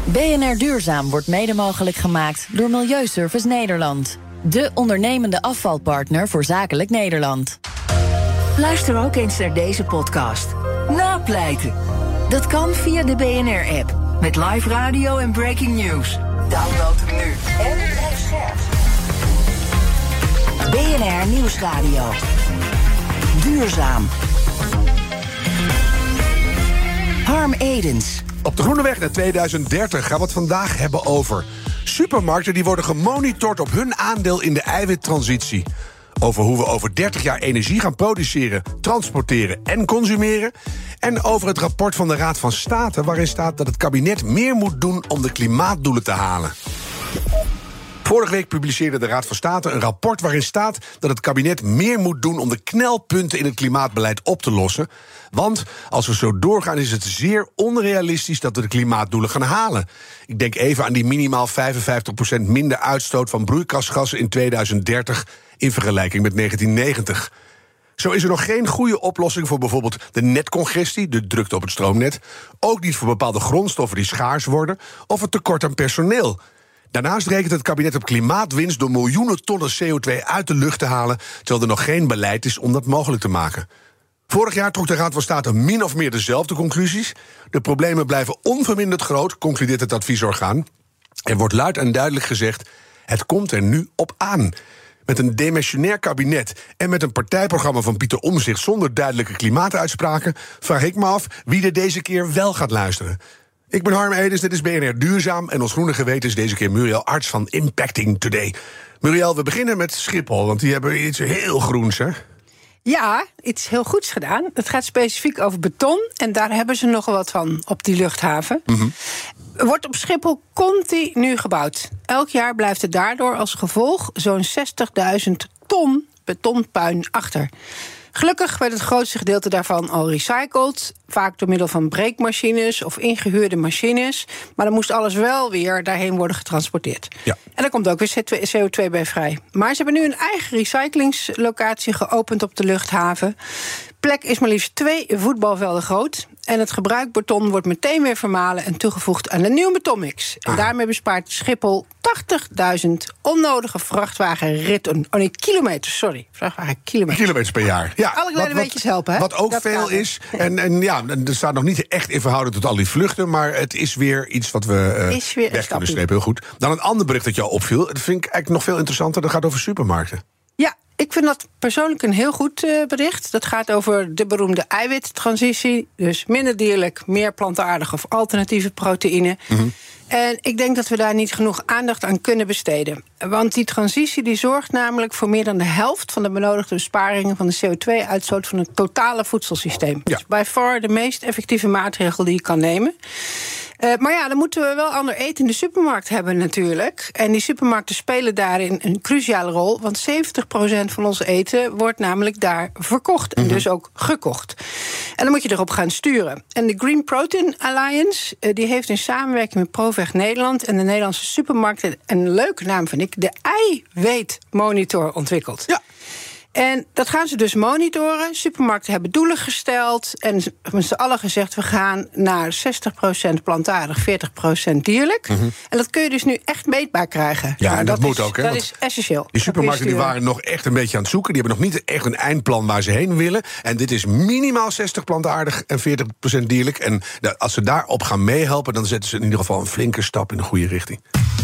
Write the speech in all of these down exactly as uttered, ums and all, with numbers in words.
B N R Duurzaam wordt mede mogelijk gemaakt door Milieuservice Nederland. De ondernemende afvalpartner voor zakelijk Nederland. Luister ook eens naar deze podcast. Napleiten. Dat kan via de B N R-app. Met live radio en breaking news. Download hem nu en blijf scherp. B N R Nieuwsradio. Duurzaam. Harm Edens. Op de Groene Weg naar tweeduizend dertig gaan we het vandaag hebben over supermarkten die worden gemonitord op hun aandeel in de eiwittransitie. Over hoe we over dertig jaar energie gaan produceren, transporteren en consumeren. En over het rapport van de Raad van State waarin staat dat het kabinet meer moet doen om de klimaatdoelen te halen. Vorige week publiceerde de Raad van State een rapport waarin staat dat het kabinet meer moet doen om de knelpunten in het klimaatbeleid op te lossen. Want als we zo doorgaan is het zeer onrealistisch dat we de klimaatdoelen gaan halen. Ik denk even aan die minimaal vijfenvijftig procent minder uitstoot van broeikasgassen in tweeduizend dertig in vergelijking met negentien negentig. Zo is er nog geen goede oplossing voor bijvoorbeeld de netcongestie, de drukte op het stroomnet. Ook niet voor bepaalde grondstoffen die schaars worden of het tekort aan personeel. Daarnaast rekent het kabinet op klimaatwinst door miljoenen tonnen C O twee uit de lucht te halen, terwijl er nog geen beleid is om dat mogelijk te maken. Vorig jaar trok de Raad van State min of meer dezelfde conclusies. De problemen blijven onverminderd groot, concludeert het adviesorgaan. Er wordt luid en duidelijk gezegd, het komt er nu op aan. Met een demissionair kabinet en met een partijprogramma van Pieter Omtzigt zonder duidelijke klimaatuitspraken vraag ik me af wie er deze keer wel gaat luisteren. Ik ben Harm Edens, dit is B N R Duurzaam en ons groene geweten is deze keer Muriel Arts van Impacting Today. Muriel, we beginnen met Schiphol, want die hebben iets heel groens, hè? Ja, iets heel goeds gedaan. Het gaat specifiek over beton en daar hebben ze nogal wat van op die luchthaven. Mm-hmm. Wordt op Schiphol continu gebouwd. Elk jaar blijft er daardoor als gevolg zo'n zestigduizend ton betonpuin achter. Gelukkig werd het grootste gedeelte daarvan al recycled. Vaak door middel van breekmachines of ingehuurde machines. Maar dan moest alles wel weer daarheen worden getransporteerd. Ja. En daar komt ook weer C O twee bij vrij. Maar ze hebben nu een eigen recyclingslocatie geopend op de luchthaven. Plek is maar liefst twee voetbalvelden groot. En het gebruikt beton wordt meteen weer vermalen en toegevoegd aan de nieuwe betonmix. En ah. daarmee bespaart Schiphol tachtigduizend onnodige vrachtwagenritten. Oh nee, kilometers, sorry. Vrachtwagenkilometers. Kilometers per jaar. Ja, alle kleine wat, beetjes helpen, hè? Wat ook dat veel is. En, en ja, er staat nog niet echt in verhouding tot al die vluchten, maar het is weer iets wat we uh, weg kunnen strepen. Heel goed. Dan een ander bericht dat jou opviel. Dat vind ik eigenlijk nog veel interessanter. Dat gaat over supermarkten. Ja. Ik vind dat persoonlijk een heel goed uh, bericht. Dat gaat over de beroemde eiwittransitie. Dus minder dierlijk, meer plantaardig of alternatieve proteïne. Mm-hmm. En ik denk dat we daar niet genoeg aandacht aan kunnen besteden. Want die transitie die zorgt namelijk voor meer dan de helft van de benodigde besparingen van de C O twee uitstoot van het totale voedselsysteem. Ja. Dus by far de meest effectieve maatregel die je kan nemen. Uh, maar ja, dan moeten we wel ander eten in de supermarkt hebben natuurlijk. En die supermarkten spelen daarin een cruciale rol. Want zeventig procent van ons eten wordt namelijk daar verkocht. En mm-hmm. dus ook gekocht. En dan moet je erop gaan sturen. En de Green Protein Alliance uh, die heeft in samenwerking met Proveg Nederland en de Nederlandse supermarkten een leuke naam vind ik, de eiwitmonitor ontwikkeld. Ja. En dat gaan ze dus monitoren. Supermarkten hebben doelen gesteld. En met z'n allen gezegd, we gaan naar zestig procent plantaardig, veertig procent dierlijk. Mm-hmm. En dat kun je dus nu echt meetbaar krijgen. Ja, nou, en dat, dat moet is, ook. Hè, dat is essentieel. Die supermarkten die waren nog echt een beetje aan het zoeken. Die hebben nog niet echt een eindplan waar ze heen willen. En dit is minimaal zestig plantaardig en veertig procent dierlijk. En als ze daarop gaan meehelpen, dan zetten ze in ieder geval een flinke stap in de goede richting.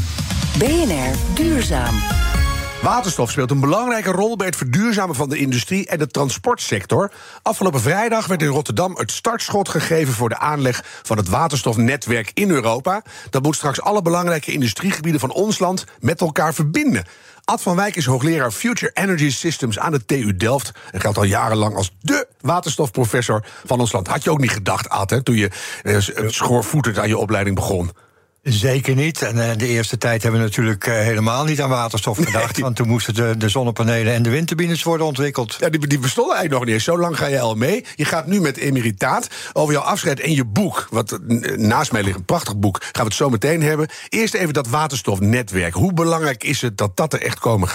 B N R Duurzaam. Waterstof speelt een belangrijke rol bij het verduurzamen van de industrie en de transportsector. Afgelopen vrijdag werd in Rotterdam het startschot gegeven voor de aanleg van het waterstofnetwerk in Europa. Dat moet straks alle belangrijke industriegebieden van ons land met elkaar verbinden. Ad van Wijk is hoogleraar Future Energy Systems aan de T U Delft en geldt al jarenlang als dé waterstofprofessor van ons land. Had je ook niet gedacht, Ad, hè, toen je eh, schoorvoetend aan je opleiding begon? Zeker niet. En uh, de eerste tijd hebben we natuurlijk uh, helemaal niet aan waterstof gedacht. Nee. Want toen moesten de, de zonnepanelen en de windturbines worden ontwikkeld. Ja, die, die bestonden eigenlijk nog niet eens. Zo lang ga je al mee. Je gaat nu met emeritaat over jouw afscheid en je boek. Wat naast mij ligt, een prachtig boek. Gaan we het zo meteen hebben. Eerst even dat waterstofnetwerk. Hoe belangrijk is het dat dat er echt komen gaat?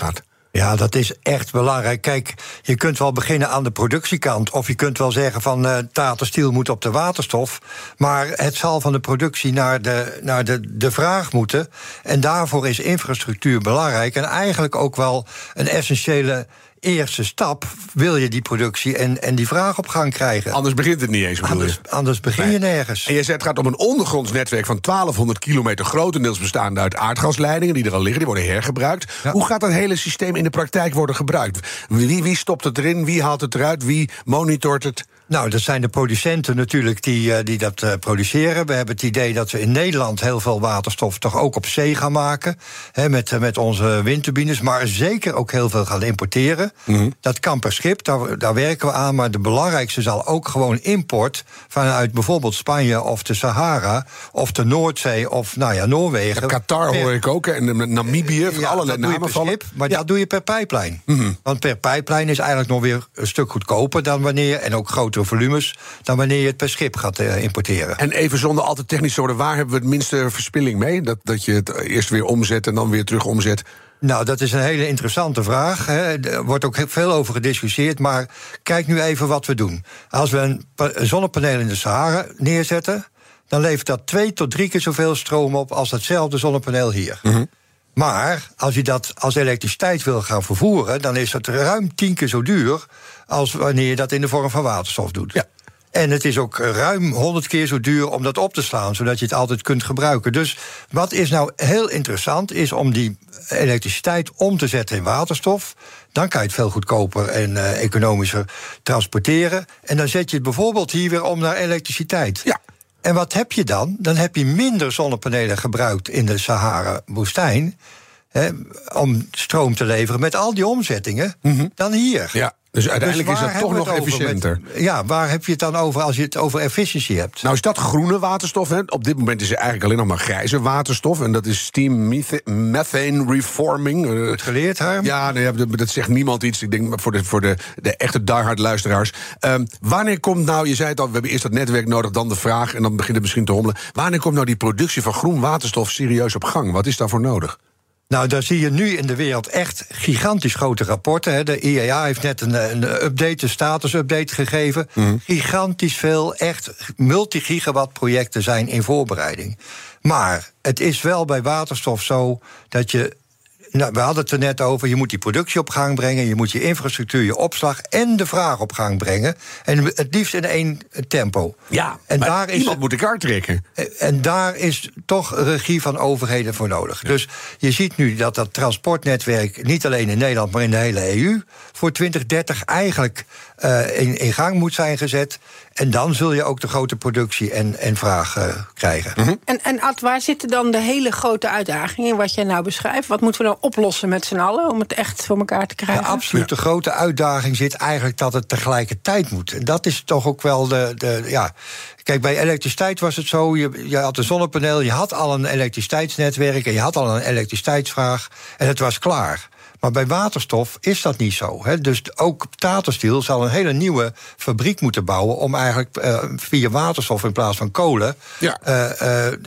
Ja, dat is echt belangrijk. Kijk, je kunt wel beginnen aan de productiekant, of je kunt wel zeggen van uh, Tata Steel moet op de waterstof, maar het zal van de productie naar de, naar de, de vraag moeten. En daarvoor is infrastructuur belangrijk en eigenlijk ook wel een essentiële eerste stap. Wil je die productie en, en die vraag op gang krijgen? Anders begint het niet eens, bedoel Anders, je? anders begin Nee. je nergens. En je zegt, het gaat om een ondergronds netwerk van twaalfhonderd kilometer, grotendeels bestaande uit aardgasleidingen die er al liggen, die worden hergebruikt. Ja. Hoe gaat dat hele systeem in de praktijk worden gebruikt? Wie, wie stopt het erin? Wie haalt het eruit? Wie monitort het? Nou, dat zijn de producenten natuurlijk die, uh, die dat uh, produceren. We hebben het idee dat we in Nederland heel veel waterstof toch ook op zee gaan maken. Hè, met, uh, met onze windturbines, maar zeker ook heel veel gaan importeren. Mm-hmm. Dat kan per schip, daar, daar werken we aan. Maar de belangrijkste zal ook gewoon import vanuit bijvoorbeeld Spanje of de Sahara of de Noordzee of nou ja, Noorwegen. Ja, Qatar per, hoor ik ook, en Namibië, van ja, allerlei dat doe je namen per vallen. schip, maar Ja. dat doe je per pijplijn. Mm-hmm. Want per pijplijn is eigenlijk nog weer een stuk goedkoper dan wanneer, en ook grotere volumes, dan wanneer je het per schip gaat uh, importeren. En even zonder al te technisch te worden, waar hebben we het minste verspilling mee? Dat, dat je het eerst weer omzet en dan weer terug omzet. Nou, dat is een hele interessante vraag. Hè. Er wordt ook veel over gediscussieerd, maar kijk nu even wat we doen. Als we een pa- zonnepaneel in de Sahara neerzetten, dan levert dat twee tot drie keer zoveel stroom op als datzelfde zonnepaneel hier. Mm-hmm. Maar als je dat als elektriciteit wil gaan vervoeren, dan is het ruim tien keer zo duur als wanneer je dat in de vorm van waterstof doet. Ja. En het is ook ruim honderd keer zo duur om dat op te slaan, zodat je het altijd kunt gebruiken. Dus wat is nou heel interessant, is om die elektriciteit om te zetten in waterstof. Dan kan je het veel goedkoper en uh, economischer transporteren. En dan zet je het bijvoorbeeld hier weer om naar elektriciteit. Ja. En wat heb je dan? Dan heb je minder zonnepanelen gebruikt in de Sahara-woestijn, hè, om stroom te leveren met al die omzettingen, mm-hmm. dan hier. Ja. Dus uiteindelijk Dus is dat toch nog efficiënter. Met, ja, waar heb je het dan over als je het over efficiëntie hebt? Nou is dat groene waterstof. Hè? Op dit moment is er eigenlijk alleen nog maar grijze waterstof. En dat is steam metha- methane reforming. Goed geleerd, Harm? Ja, nee, dat zegt niemand iets. Ik denk voor de, voor de, de echte diehard luisteraars. Um, wanneer komt nou, je zei het al, we hebben eerst dat netwerk nodig, dan de vraag, en dan begint het misschien te hommelen. Wanneer komt nou die productie van groen waterstof serieus op gang? Wat is daarvoor nodig? Nou, daar zie je nu in de wereld echt gigantisch grote rapporten. Hè. De I E A heeft net een, een update, een status-update gegeven. Mm. Gigantisch veel, echt multigigawatt projecten zijn in voorbereiding. Maar het is wel bij waterstof zo dat je, nou, we hadden het er net over, je moet die productie op gang brengen, je moet je infrastructuur, je opslag en de vraag op gang brengen. En het liefst in één tempo. Ja, en maar daar is iemand het, moet de kaart trekken. En daar is toch regie van overheden voor nodig. Ja. Dus je ziet nu dat dat transportnetwerk niet alleen in Nederland, maar in de hele E U voor twintig dertig eigenlijk uh, in, in gang moet zijn gezet. En dan zul je ook de grote productie en, en vraag uh, krijgen. Mm-hmm. En, en Ad, waar zitten dan de hele grote uitdagingen in wat jij nou beschrijft? Wat moeten we nou oplossen met z'n allen om het echt voor elkaar te krijgen? Ja, absoluut. De grote uitdaging zit eigenlijk dat het tegelijkertijd moet. En dat is toch ook wel de, de ja. Kijk, bij elektriciteit was het zo, je, je had een zonnepaneel, je had al een elektriciteitsnetwerk en je had al een elektriciteitsvraag en het was klaar. Maar bij waterstof is dat niet zo. Hè. Dus ook Tata Steel zal een hele nieuwe fabriek moeten bouwen om eigenlijk uh, via waterstof in plaats van kolen ja. uh, uh,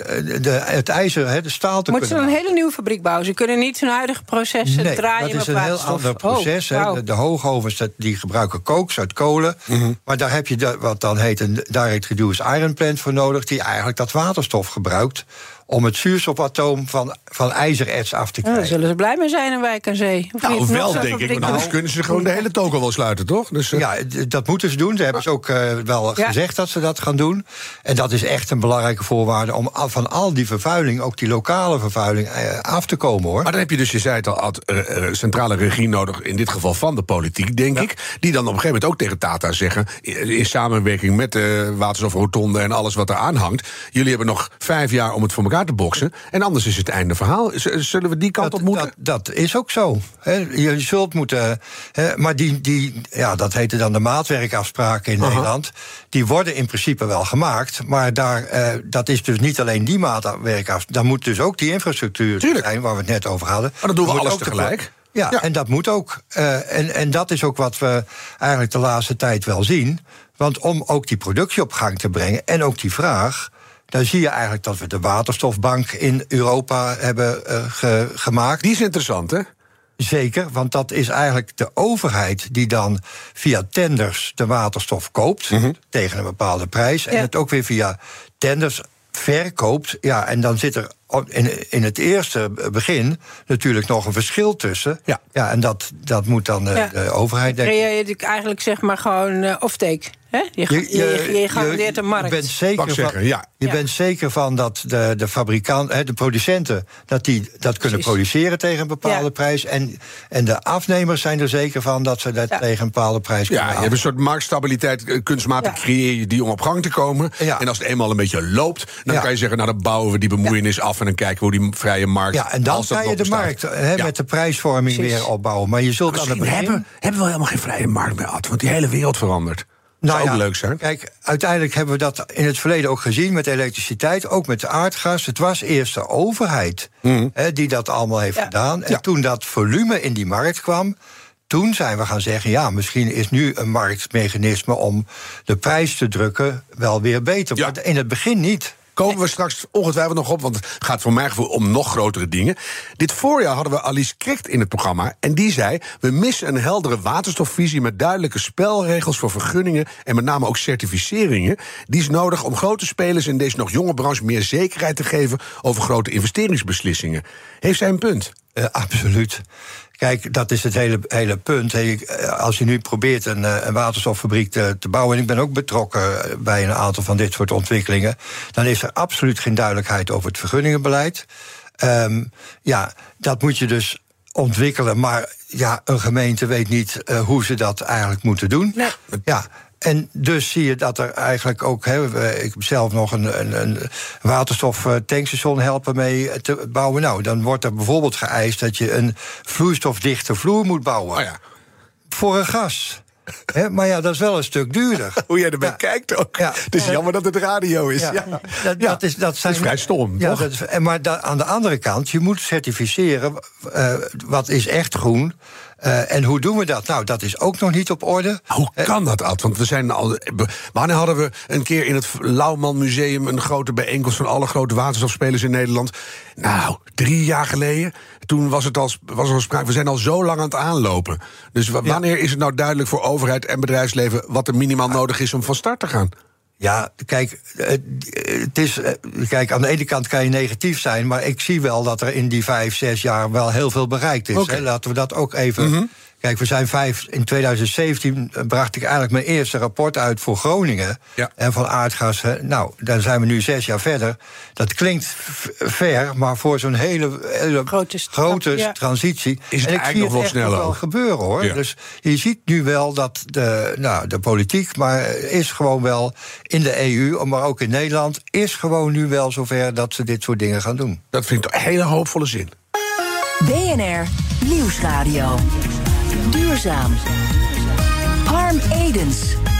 de, het ijzer, hè, de staal te Moeten kunnen ze een hele nieuwe fabriek bouwen? Ze kunnen niet hun huidige processen nee, draaien dat met waterstof. is een heel ander proces. Oh, wow. de, de hoogovens die gebruiken kooks uit kolen. Mm-hmm. Maar daar heb je de, wat dan heet een direct reduced iron plant voor nodig, die eigenlijk dat waterstof gebruikt om het zuurstofatoom van, van ijzererts af te krijgen. Ja, daar zullen ze blij mee zijn in Wijk aan Zee. Of nou, niet? wel, denk ik. Want anders kunnen ze gewoon de hele toko wel sluiten, toch? Dus, uh... Ja, d- dat moeten ze doen. Ze hebben ze ook uh, wel ja. gezegd dat ze dat gaan doen. En dat is echt een belangrijke voorwaarde om van al die vervuiling, ook die lokale vervuiling, uh, af te komen, hoor. Maar dan heb je dus, je zei het al, Ad, uh, uh, centrale regie nodig, in dit geval van de politiek, denk ja. ik. Die dan op een gegeven moment ook tegen Tata zeggen, in, in samenwerking met de waterstofrotonde en alles wat eraan hangt, jullie hebben nog vijf jaar om het voor elkaar te boksen. En anders is het einde verhaal. Zullen we die kant dat, op moeten? Dat, dat is ook zo. He, je zult moeten. He, maar die, die, ja, dat heten dan de maatwerkafspraken in uh-huh. Nederland. Die worden in principe wel gemaakt. Maar daar, uh, dat is dus niet alleen die maatwerkafspraken. Dan moet dus ook die infrastructuur Tuurlijk. zijn waar we het net over hadden. Maar dan doen we dan alles tegelijk. De, ja, ja, en dat moet ook. Uh, en, en dat is ook wat we eigenlijk de laatste tijd wel zien. Want om ook die productie op gang te brengen en ook die vraag, dan zie je eigenlijk dat we de waterstofbank in Europa hebben uh, ge- gemaakt. Die is interessant, hè? zeker, want dat is eigenlijk de overheid die dan via tenders de waterstof koopt, mm-hmm. tegen een bepaalde prijs, en ja. het ook weer via tenders verkoopt. Ja, en dan zit er in, in het eerste begin natuurlijk nog een verschil tussen. Ja, ja en dat, dat moet dan uh, ja. de overheid denken. Creëer je eigenlijk zeg maar gewoon uh, offtake. Hè? Je, je, je, je, je garandeert een markt. Je bent zeker van, zeggen, ja. je ja. bent zeker van dat de, de fabrikant, de producenten, dat die dat kunnen Precies. produceren tegen een bepaalde ja. prijs. En, en de afnemers zijn er zeker van dat ze dat ja. tegen een bepaalde prijs kunnen. Ja, je hebt een soort marktstabiliteit, kunstmatig ja. creëer je die om op gang te komen. Ja. En als het eenmaal een beetje loopt, dan ja. kan je zeggen, nou dan bouwen we die bemoeienis ja. af en dan kijken we hoe die vrije markt. Ja, en dan kan je de bestaat. markt he, ja. met de prijsvorming Precies. weer opbouwen. Maar je zult maar aan het begin hebben, hebben we helemaal geen vrije markt meer, Ad, want die hele wereld verandert. Dat zou nou ook ja, leuk zijn. Kijk, uiteindelijk hebben we dat in het verleden ook gezien met elektriciteit, ook met aardgas. Het was eerst de overheid mm. hè, die dat allemaal heeft ja. gedaan. En ja. toen dat volume in die markt kwam, toen zijn we gaan zeggen, ja, misschien is nu een marktmechanisme om de prijs te drukken wel weer beter. Ja. Maar in het begin niet. Komen we straks ongetwijfeld nog op, want het gaat voor mijn gevoel om nog grotere dingen. Dit voorjaar hadden we Alice Kricht in het programma en die zei, we missen een heldere waterstofvisie met duidelijke spelregels voor vergunningen en met name ook certificeringen. Die is nodig om grote spelers in deze nog jonge branche meer zekerheid te geven over grote investeringsbeslissingen. Heeft zij een punt? Uh, absoluut. Kijk, dat is het hele, hele punt. Als je nu probeert een, een waterstoffabriek te, te bouwen, en ik ben ook betrokken bij een aantal van dit soort ontwikkelingen, dan is er absoluut geen duidelijkheid over het vergunningenbeleid. Um, ja, dat moet je dus ontwikkelen, maar ja, een gemeente weet niet uh, hoe ze dat eigenlijk moeten doen. Nee. Ja. En dus zie je dat er eigenlijk ook, he, ik heb zelf nog een, een, een waterstoftankstation helpen mee te bouwen. Nou, dan wordt er bijvoorbeeld geëist dat je een vloeistofdichte vloer moet bouwen. Oh ja. Voor een gas. He, maar ja, dat is wel een stuk duurder. Hoe jij erbij ja. kijkt ook. Ja. Het is jammer dat het radio is. Ja. Ja. Dat, ja. dat, is, dat, zijn, dat is vrij stom, ja, toch? Dat is, maar da, aan de andere kant, je moet certificeren uh, wat is echt groen. Uh, en hoe doen we dat? Nou, dat is ook nog niet op orde. Hoe kan dat, Ad? Want we zijn al. Wanneer hadden we een keer in het Lauwman Museum een grote bijeenkomst van alle grote waterstofspelers in Nederland? Nou, drie jaar geleden. Toen was het al, was er al sprake. We zijn al zo lang aan het aanlopen. Dus w- wanneer is het nou duidelijk voor overheid en bedrijfsleven wat er minimaal ja. nodig is om van start te gaan? Ja, kijk, het is, kijk, aan de ene kant kan je negatief zijn, maar ik zie wel dat er in die vijf, zes jaar wel heel veel bereikt is. Okay. Hè? Laten we dat ook even. Mm-hmm. Kijk, we zijn vijf. In twintig zeventien bracht ik eigenlijk mijn eerste rapport uit voor Groningen. Ja. En van aardgas. Hè. Nou, dan zijn we nu zes jaar verder. Dat klinkt f- ver, maar voor zo'n hele, hele grote, grote ja. transitie. Is het en ik eigenlijk zie nog het wel sneller wel gebeuren, hoor. Ja. Dus je ziet nu wel dat de, nou, de politiek, maar is gewoon wel in de E U, maar ook in Nederland, is gewoon nu wel zover dat ze dit soort dingen gaan doen. Dat vind ik een hele hoopvolle zin. B N R Nieuwsradio. Duurzaam. Harm Edens.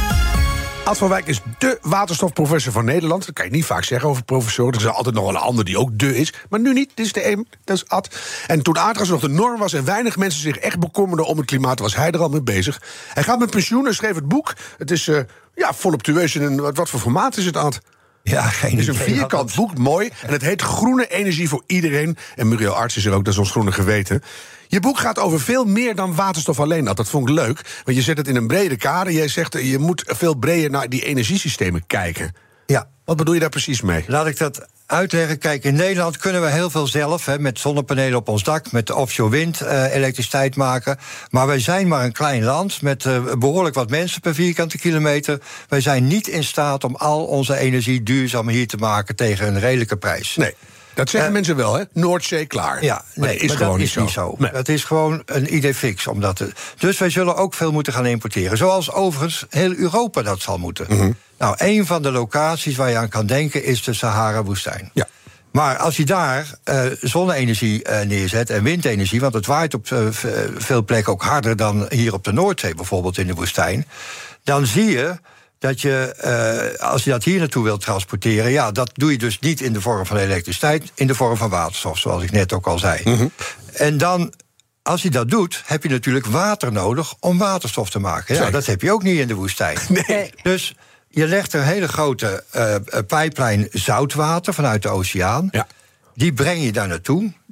Ad van Wijk is dé waterstofprofessor van Nederland. Dat kan je niet vaak zeggen over professoren. Er is altijd nog wel een ander die ook dé is. Maar nu niet, dit is de een, dat is Ad. En toen aardgas nog de norm was en weinig mensen zich echt bekommerden om het klimaat, was hij er al mee bezig. Hij gaat met pensioen en schreef het boek. Het is uh, ja, voluptueus in een. Wat, wat voor formaat is het, Ad? Ja, geen Het is een vierkant boek, mooi. En het heet Groene Energie voor Iedereen. En Muriel Arts is er ook, dat is ons groene geweten. Je boek gaat over veel meer dan waterstof alleen. Dat vond ik leuk, want je zet het in een brede kader. Jij zegt, je moet veel breder naar die energiesystemen kijken. Ja. Wat bedoel je daar precies mee? Laat ik dat uitleggen. Kijk, in Nederland kunnen we heel veel zelf, hè, met zonnepanelen op ons dak, met offshore wind, uh, elektriciteit maken. Maar wij zijn maar een klein land met uh, behoorlijk wat mensen per vierkante kilometer. Wij zijn niet in staat om al onze energie duurzaam hier te maken tegen een redelijke prijs. Nee. Dat zeggen uh, mensen wel, hè? Noordzee klaar. Ja, nee, maar dat is maar gewoon dat is niet zo. zo. Nee. Dat is gewoon een idee fix. Omdat het, dus wij zullen ook veel moeten gaan importeren. Zoals overigens heel Europa dat zal moeten. Mm-hmm. Nou, een van de locaties waar je aan kan denken is de Sahara-woestijn. Ja. Maar als je daar uh, zonne-energie uh, neerzet en windenergie, want het waait op uh, veel plekken ook harder dan hier op de Noordzee, bijvoorbeeld in de woestijn, dan zie je dat je, uh, als je dat hier naartoe wilt transporteren, ja, dat doe je dus niet in de vorm van elektriciteit, in de vorm van waterstof, zoals ik net ook al zei. Mm-hmm. En dan, als je dat doet, heb je natuurlijk water nodig om waterstof te maken. Ja, dat heb je ook niet in de woestijn. Nee. Dus je legt een hele grote uh, pijplijn zoutwater vanuit de oceaan. Ja. Die breng je daar naartoe.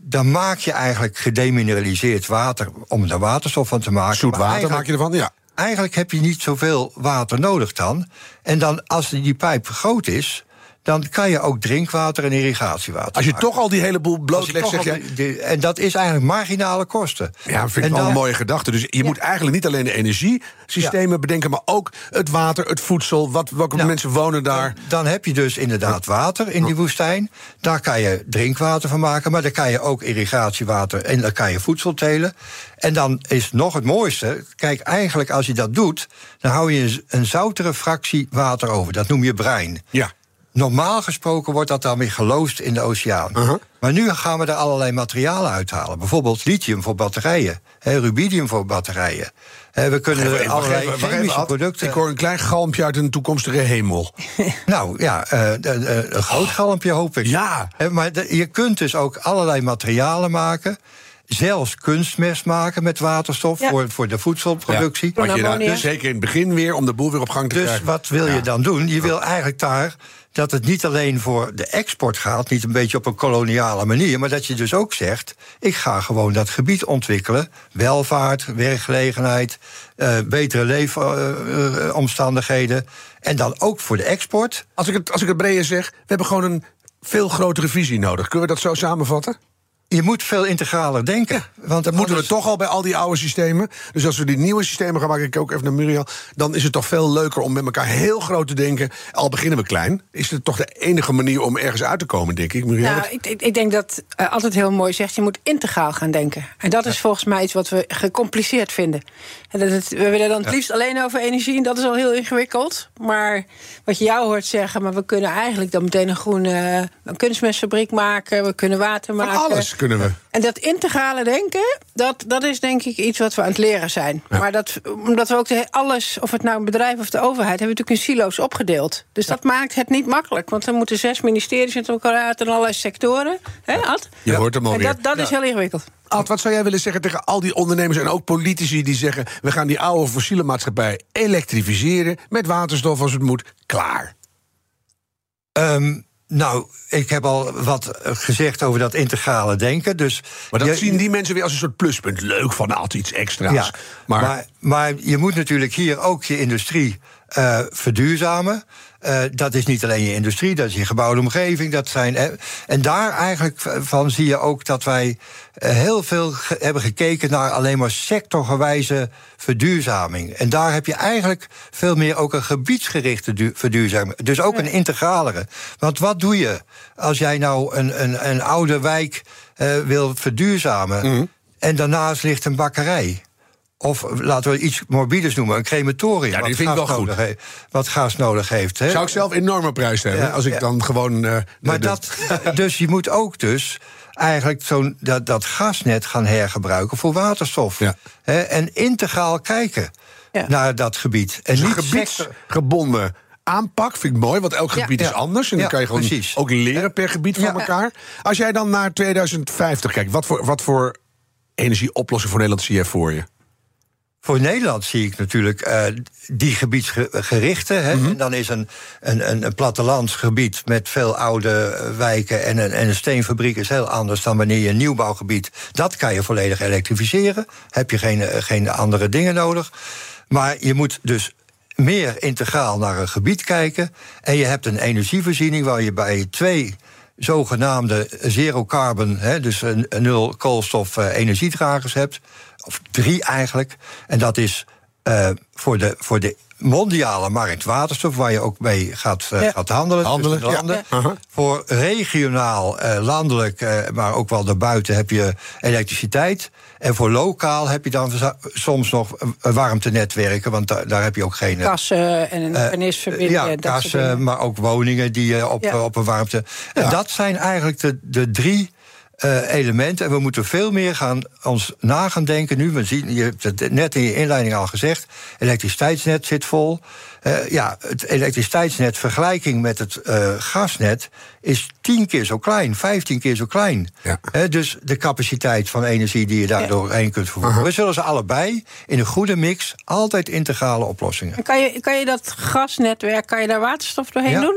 dan maak je eigenlijk gedemineraliseerd water om er waterstof van te maken. Zoet water maak je ervan, ja. Eigenlijk heb je niet zoveel water nodig dan. En dan, als die pijp groot is, dan kan je ook drinkwater en irrigatiewater Als je maken. toch al die hele boel blootlegt, zeg jij... Die, die, en dat is eigenlijk marginale kosten. Ja, vind ik en wel dan, een mooie gedachte. Dus je ja. moet eigenlijk niet alleen de energiesystemen ja. bedenken, maar ook het water, het voedsel, wat, welke nou, mensen wonen daar. Dan, dan heb je dus inderdaad water in die woestijn. Daar kan je drinkwater van maken, maar daar kan je ook irrigatiewater en daar kan je voedsel telen. En dan is nog het mooiste, kijk, eigenlijk als je dat doet, dan hou je een zoutere fractie water over. Dat noem je brine. Ja. Normaal gesproken wordt dat dan weer geloosd in de oceaan. Uh-huh. Maar nu gaan we er allerlei materialen uithalen. Bijvoorbeeld lithium voor batterijen, he, rubidium voor batterijen. He, we kunnen even, allerlei even, chemische even, producten... Ik hoor een klein galmpje uit een toekomstige hemel. Nou ja, uh, uh, uh, een groot oh. galmpje hoop ik. Ja. He, maar de, je kunt dus ook allerlei materialen maken. Zelfs kunstmest maken met waterstof ja. voor, voor de voedselproductie. Ja, je daar, dus zeker in het begin weer, om de boel weer op gang te dus krijgen. Dus wat wil ja. je dan doen? Je wil eigenlijk daar dat het niet alleen voor de export gaat, niet een beetje op een koloniale manier, maar dat je dus ook zegt, ik ga gewoon dat gebied ontwikkelen. Welvaart, werkgelegenheid, uh, betere leefomstandigheden. Uh, en dan ook voor de export. Als ik het, als ik het breder zeg, we hebben gewoon een veel grotere visie nodig. Kunnen we dat zo samenvatten? Je moet veel integraler denken. Ja, want dat moeten we toch al bij al die oude systemen. Dus als we die nieuwe systemen gaan maken, ik ook even naar Muriel, dan is het toch veel leuker om met elkaar heel groot te denken. Al beginnen we klein, is het toch de enige manier om ergens uit te komen, denk ik, Muriel? Nou, ik, ik, ik denk dat uh, altijd heel mooi zegt, je moet integraal gaan denken. En dat is ja. volgens mij iets wat we gecompliceerd vinden. En dat het, we willen dan het ja. liefst alleen over energie, en dat is al heel ingewikkeld. Maar wat je jou hoort zeggen, maar we kunnen eigenlijk dan meteen een groene een kunstmestfabriek maken, we kunnen water maken. Van alles kunnen we. En dat integrale denken, dat, dat is denk ik iets wat we aan het leren zijn. Ja. Maar dat, omdat we ook de, alles, of het nou een bedrijf of de overheid, hebben we natuurlijk in silo's opgedeeld. Dus ja. dat maakt het niet makkelijk. Want er moeten zes ministeries met elkaar uit en allerlei sectoren. Hè, Ad? Je hoort hem alweer. En dat, dat ja. is heel ingewikkeld. Ad, wat zou jij willen zeggen tegen al die ondernemers en ook politici die zeggen, we gaan die oude fossiele maatschappij elektrificeren met waterstof als het moet? Klaar. Um, Nou, ik heb al wat gezegd over dat integrale denken. Dus maar dat je, zien die mensen weer als een soort pluspunt. Leuk van altijd iets extra's. Ja, maar... Maar, maar je moet natuurlijk hier ook je industrie uh, verduurzamen. Uh, dat is niet alleen je industrie, dat is je gebouwde omgeving. Dat zijn, uh, en daar eigenlijk van zie je ook dat wij uh, heel veel ge- hebben gekeken naar alleen maar sectorgewijze verduurzaming. En daar heb je eigenlijk veel meer ook een gebiedsgerichte du- verduurzaming. Dus ook ja. een integralere. Want wat doe je als jij nou een, een, een oude wijk uh, wil verduurzamen, mm-hmm. en daarnaast ligt een bakkerij? Of laten we iets morbides noemen, een crematorium. Ja, die vind ik wel goed. He- wat gas nodig heeft. Hè? Zou ik zelf enorme prijs hebben, ja, als ik ja. dan gewoon... Uh, maar de, dat, dus je moet ook dus eigenlijk zo'n, dat, dat gasnet gaan hergebruiken voor waterstof. Ja. He, en integraal kijken ja. naar dat gebied. En dus niet gebiedsgebonden aanpak vind ik mooi, want elk gebied ja. is anders. En dan ja, kan je gewoon precies. ook leren per gebied van ja. elkaar. Als jij dan naar tweeduizend vijftig kijkt, wat voor, wat voor energieoplossing voor Nederland zie je voor je? Voor Nederland zie ik natuurlijk uh, die gebiedsgerichte. Hè. Mm-hmm. En dan is een, een, een plattelandsgebied met veel oude wijken en een, en een steenfabriek is heel anders dan wanneer je een nieuwbouwgebied. Dat kan je volledig elektrificeren. Heb je geen, geen andere dingen nodig. Maar je moet dus meer integraal naar een gebied kijken. En je hebt een energievoorziening waar je bij twee zogenaamde zero carbon, hè, dus een, een nul koolstof uh, energiedragers hebt. Of drie eigenlijk. En dat is uh, voor, de, voor de mondiale markt waterstof, waar je ook mee gaat, uh, ja. gaat handelen. handelen tussen landen. Ja. Uh-huh. Voor regionaal, uh, landelijk, uh, maar ook wel daarbuiten heb je elektriciteit. En voor lokaal heb je dan soms nog warmtenetwerken, want daar, daar heb je ook geen... Kassen en een vernisverbinding. Uh, ja, kassen, maar ook woningen die uh, op, ja. op een warmte... Ja. En dat zijn eigenlijk de, de drie... Uh, elementen. En we moeten veel meer gaan ons na gaan denken nu. We zien, je hebt het net in je inleiding al gezegd, elektriciteitsnet zit vol. Uh, ja, het elektriciteitsnet vergelijking met het uh, gasnet is tien keer zo klein, vijftien keer zo klein. Ja. Uh, dus de capaciteit van energie die je daar ja. doorheen kunt vervoeren. Uh-huh. We zullen ze allebei in een goede mix altijd integrale oplossingen. En kan je, kan je dat gasnetwerk, kan je daar waterstof doorheen ja. doen?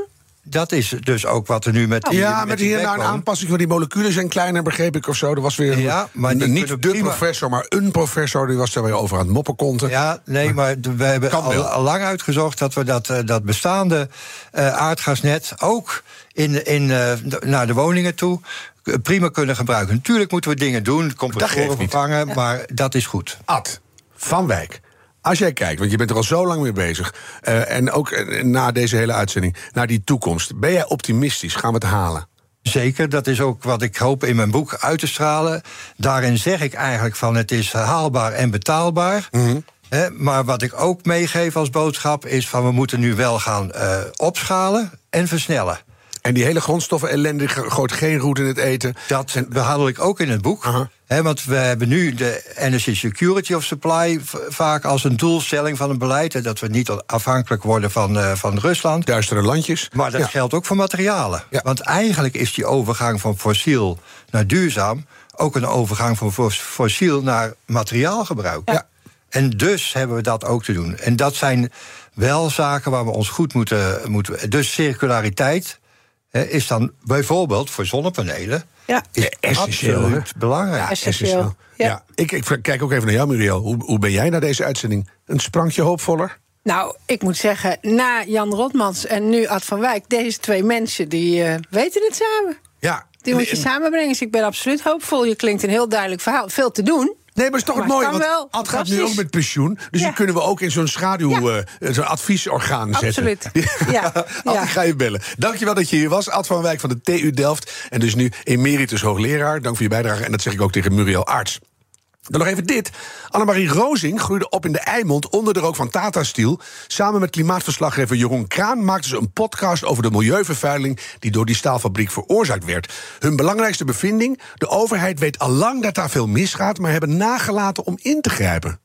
dat is dus ook wat er nu met die... Ja, met met die hier nou een backbone- aanpassing van die moleculen zijn kleiner, begreep ik of zo. Er was weer Ja, maar een, die niet kunnen de prima- professor, maar een professor die was er weer over aan het moppen konten. Ja, nee, maar d- we hebben Kan al, wel. al lang uitgezocht dat we dat, eh, dat bestaande eh, aardgasnet ook in, in, eh, d- naar de woningen toe eh, prima kunnen gebruiken. Natuurlijk moeten we dingen doen, geeft compressoren niet. vervangen, maar dat is goed. Ad van Wijk. Als jij kijkt, want je bent er al zo lang mee bezig, uh, en ook uh, na deze hele uitzending, naar die toekomst. Ben jij optimistisch? Gaan we het halen? Zeker, dat is ook wat ik hoop in mijn boek uit te stralen. Daarin zeg ik eigenlijk van het is haalbaar en betaalbaar. Mm-hmm. Hè, maar wat ik ook meegeef als boodschap is van we moeten nu wel gaan uh, opschalen en versnellen. En die hele grondstoffen ellende gooit geen roet in het eten. Dat behandel ik ook in het boek. Aha. He, want we hebben nu de Energy Security of Supply v- vaak als een doelstelling van een beleid. He, dat we niet afhankelijk worden van, uh, van Rusland. Duistere landjes. Maar dat Ja. geldt ook voor materialen. Ja. Want eigenlijk is die overgang van fossiel naar duurzaam ook een overgang van fos- fossiel naar materiaalgebruik. Ja. En dus hebben we dat ook te doen. En dat zijn wel zaken waar we ons goed moeten... moeten dus circulariteit he, is dan bijvoorbeeld voor zonnepanelen... Ja. is Ja, essentieel, absoluut hè? belangrijk. Essentieel. Ja. Ja. Ik, ik kijk ook even naar jou, Muriel. Hoe, hoe ben jij na deze uitzending? Een sprankje hoopvoller? Nou, ik moet zeggen, na Jan Rotmans en nu Ad van Wijk... deze twee mensen, die uh, weten het samen. Ja. Die moet je En- samenbrengen. Dus ik ben absoluut hoopvol. Je klinkt een heel duidelijk verhaal. Veel te doen. Nee, maar is toch Maar het mooie, het kan want wel. Ad gaat nu Fantastisch. ook met pensioen. Dus Ja. die kunnen we ook in zo'n schaduw, Ja. eh, zo'n adviesorgaan zetten. Absoluut. Ja. Ad, Ja. ik ga je bellen. Dankjewel dat je hier was. Ad van Wijk van de T U Delft. En dus nu emeritus hoogleraar. Dank voor je bijdrage. En dat zeg ik ook tegen Muriel Arts. Dan nog even dit. Annemarie Rozing groeide op in de Eimond onder de rook van Tata Steel. Samen met klimaatverslaggever Jeroen Kraan maakten ze een podcast over de milieuvervuiling die door die staalfabriek veroorzaakt werd. Hun belangrijkste bevinding: de overheid weet allang dat daar veel misgaat, maar hebben nagelaten om in te grijpen.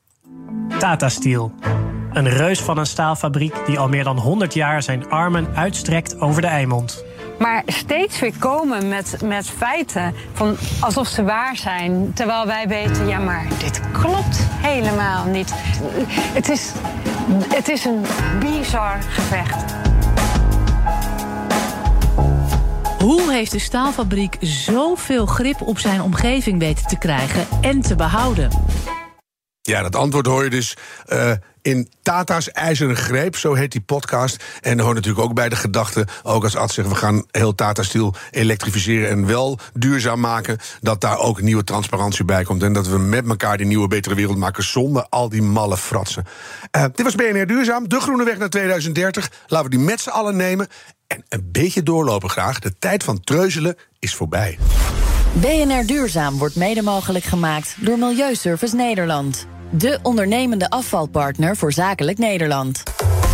Tata Steel. Een reus van een staalfabriek die al meer dan honderd jaar zijn armen uitstrekt over de Eimond. Maar steeds weer komen met, met feiten van alsof ze waar zijn. Terwijl wij weten, ja, maar dit klopt helemaal niet. Het is, het is een bizar gevecht. Hoe heeft de staalfabriek zoveel grip op zijn omgeving weten te krijgen en te behouden? Ja, dat antwoord hoor je dus uh, in Tata's IJzeren Greep, zo heet die podcast. En er hoort natuurlijk ook bij de gedachte, ook als Ad zegt, we gaan heel Tata Steel elektrificeren en wel duurzaam maken, dat daar ook nieuwe transparantie bij komt. En dat we met elkaar die nieuwe, betere wereld maken zonder al die malle fratsen. Uh, dit was B N R Duurzaam, de groene weg naar tweeduizend dertig. Laten we die met z'n allen nemen en een beetje doorlopen graag. De tijd van treuzelen is voorbij. B N R Duurzaam wordt mede mogelijk gemaakt door Milieuservice Nederland. De ondernemende afvalpartner voor Zakelijk Nederland.